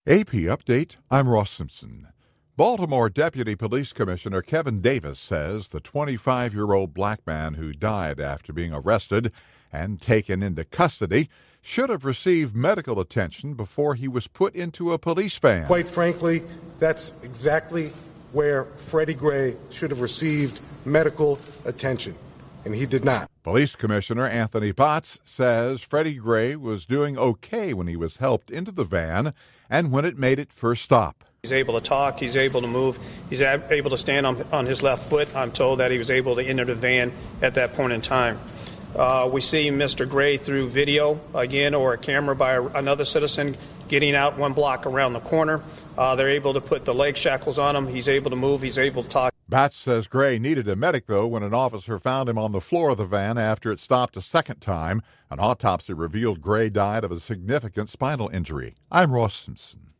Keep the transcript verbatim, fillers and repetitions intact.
A P Update, I'm Ross Simpson. Baltimore Deputy Police Commissioner Kevin Davis says the twenty-five-year-old black man who died after being arrested and taken into custody should have received medical attention before he was put into a police van. Quite frankly, that's exactly where Freddie Gray should have received medical attention, and he did not. Police Commissioner Anthony Potts says Freddie Gray was doing okay when he was helped into the van and when it made its first stop. He's able to talk, he's able to move, he's able to stand on, on his left foot. I'm told that he was able to enter the van at that point in time. Uh, we see Mister Gray through video, again, or a camera by a, another citizen getting out one block around the corner. Uh, they're able to put the leg shackles on him. He's able to move, he's able to talk. Batts says Gray needed a medic, though, when an officer found him on the floor of the van after it stopped a second time. An autopsy revealed Gray died of a significant spinal injury. I'm Ross Simpson.